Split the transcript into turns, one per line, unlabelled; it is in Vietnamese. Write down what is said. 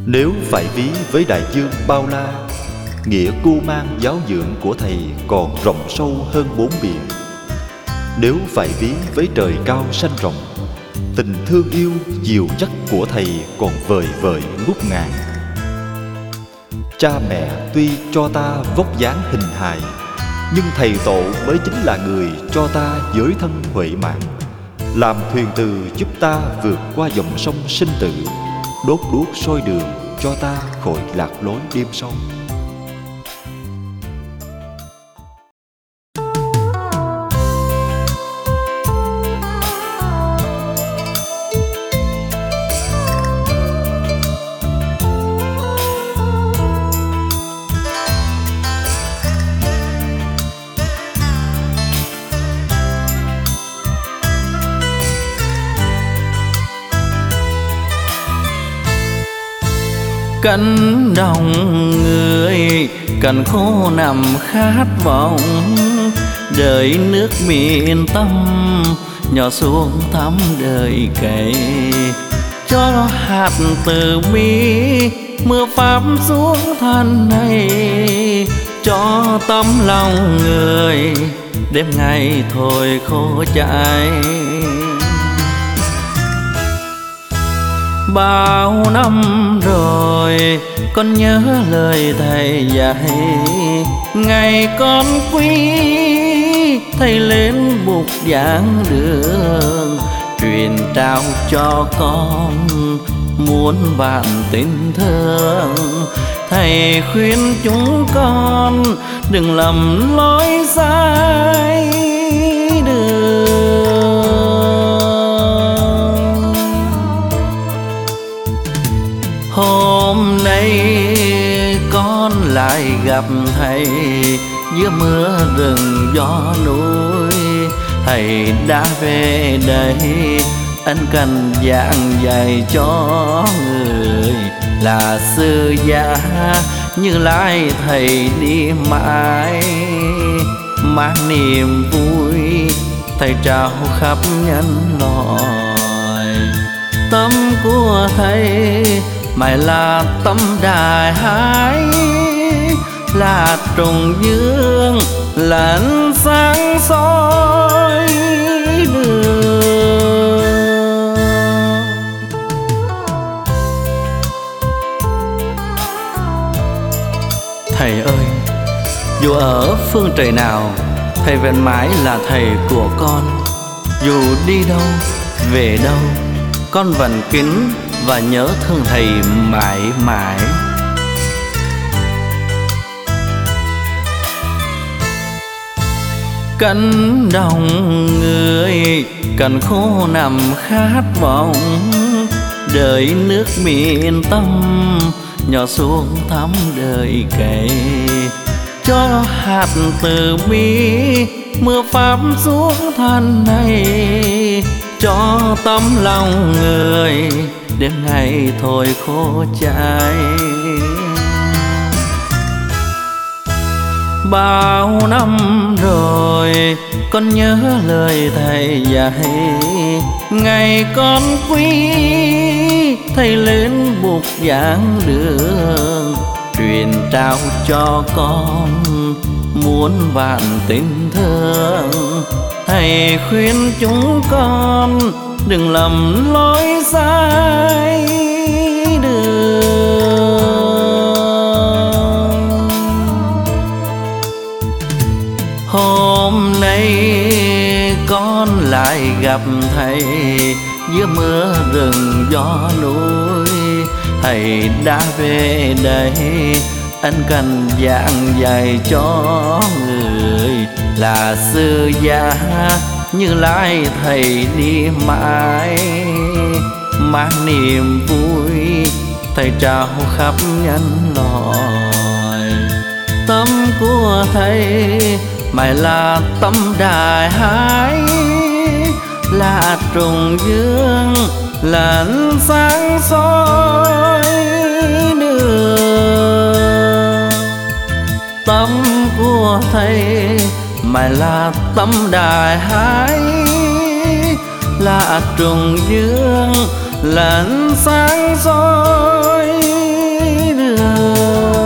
Nếu phải ví với đại dương bao la, nghĩa cưu mang giáo dưỡng của thầy còn rộng sâu hơn bốn biển. Nếu phải ví với trời cao xanh rộng, tình thương yêu dìu dắt của thầy còn vời vợi ngút ngàn. Cha mẹ tuy cho ta vóc dáng hình hài, nhưng thầy tổ mới chính là người cho ta giới thân huệ mạng, làm thuyền từ giúp ta vượt qua dòng sông sinh tử, đốt đuốc soi đường cho ta khỏi lạc lối đêm sâu.
Cánh đồng người cành khô nằm khát vọng, đợi nước miền tâm nhỏ xuống thắm đời cày. Cho hạt từ bi mưa pháp xuống thân này, cho tấm lòng người đêm ngày thôi khô cháy. Bao năm rồi con nhớ lời thầy dạy, ngày con quý thầy lên bục giảng đường, truyền trao cho con muôn vạn tình thương. Thầy khuyên chúng con đừng lầm lối sai đường. Hôm nay con lại gặp thầy giữa mưa rừng gió núi. Thầy đã về đây ân cần giảng dạy cho người, là sư gia Như Lai thầy đi mãi, mang niềm vui thầy trao khắp nhân loại. Tâm của thầy mãi là tâm đại hải, là trùng dương là ánh sáng soi đường. Thầy ơi, dù ở phương trời nào, thầy vẫn mãi là thầy của con. Dù đi đâu về đâu, con vẫn kính và nhớ thương thầy mãi mãi. Cánh đồng người cành khô nằm khát vọng, đợi nước miền tâm nhỏ xuống thắm đời cày. Cho hạt từ bi mưa pháp xuống thân này, cho tấm lòng người đêm ngày thôi khô cháy. Bao năm rồi con nhớ lời thầy dạy, ngày con quý thầy lên bục giảng đường, truyền trao cho con muôn vạn tình thương. Thầy khuyên chúng con đừng lầm lối sai đường. Hôm nay con lại gặp thầy giữa mưa rừng gió núi. Thầy đã về đây ân cần giảng dạy cho người, là sư gia Như Lai thầy đi mãi, mang niềm vui thầy trao khắp nhân loại. Tâm của thầy mãi là tâm đại hải, là trùng dương là ánh sáng soi đường. Tâm của thầy mãi là tâm đại hải, là trùng dương là ánh sáng soi đường.